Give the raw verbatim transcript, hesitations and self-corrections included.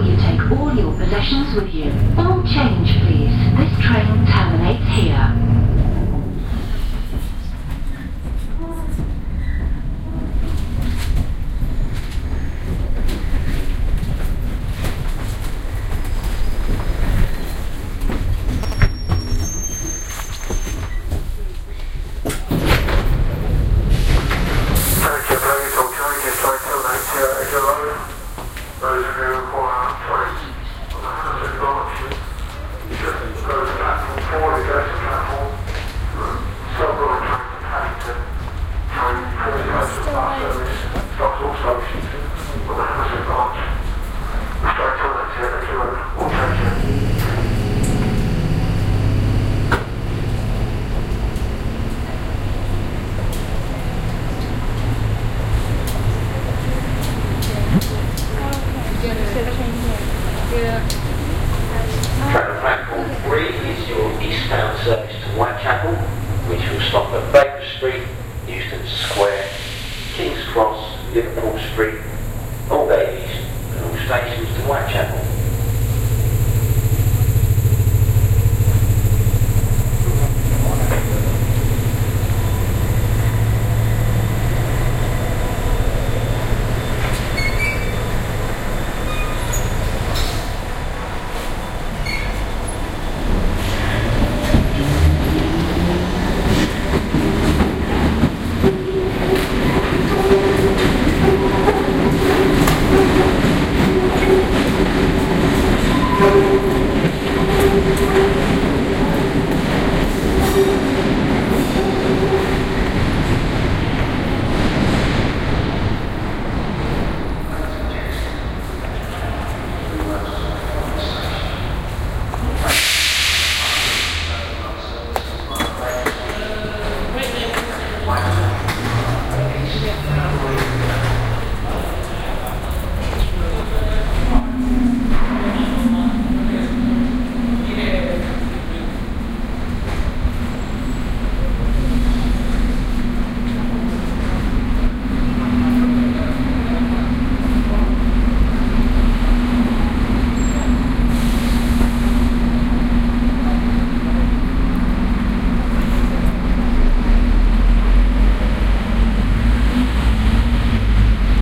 you take all your possessions with you. All change, please. This train terminates here. Train platform three is your eastbound service to Whitechapel, which will stop at Baker Street, Euston Square, King's Cross, Liverpool Street,